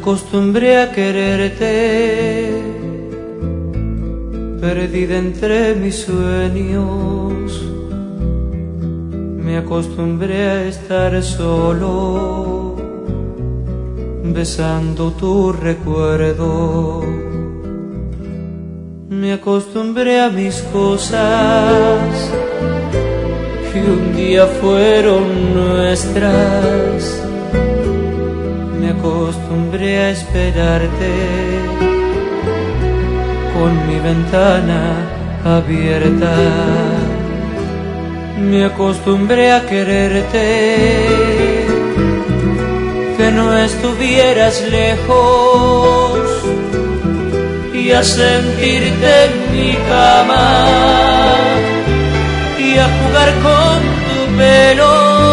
acostumbré a quererte, perdida entre mis sueños. Me acostumbré a estar solo, besando tu recuerdo. Me acostumbré a mis cosas, que un día fueron nuestras. Me acostumbré a esperarte, con mi ventana abierta. Me acostumbré a quererte, que no estuvieras lejos, y a sentirte en mi cama, y a jugar con tu pelo.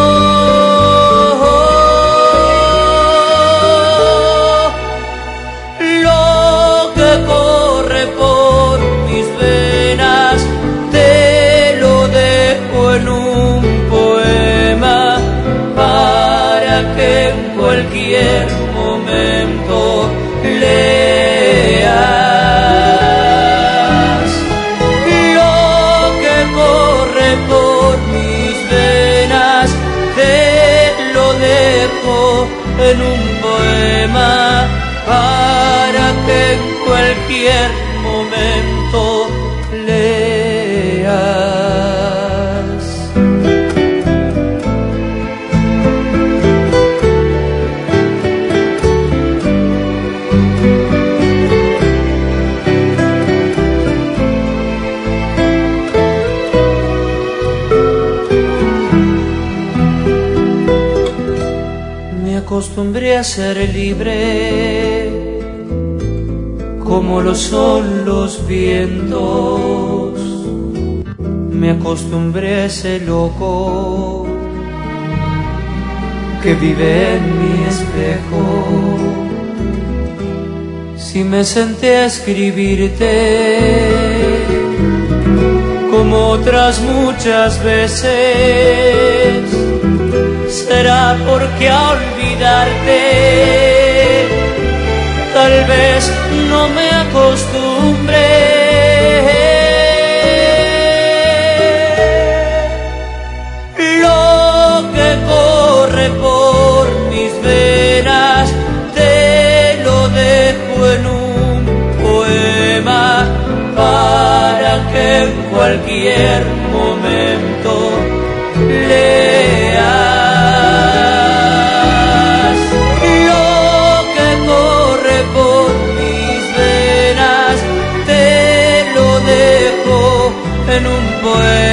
Lo que corre por mis venas te lo dejo en un poema, para que en cualquier momento leas. Lo que corre por mis venas te lo dejo en un poema, para que en cualquier momento leas. Me acostumbré a ser libre, como lo son los vientos. Me acostumbré a ese loco que vive en mi espejo. Si me senté a escribirte, como otras muchas veces, será porque a olvidarte tal vez no me acostumbré. Lo que corre por mis venas te lo dejo en un poema, para que en cualquier momento leas. Lo que corre por mis venas te lo dejo en un poema,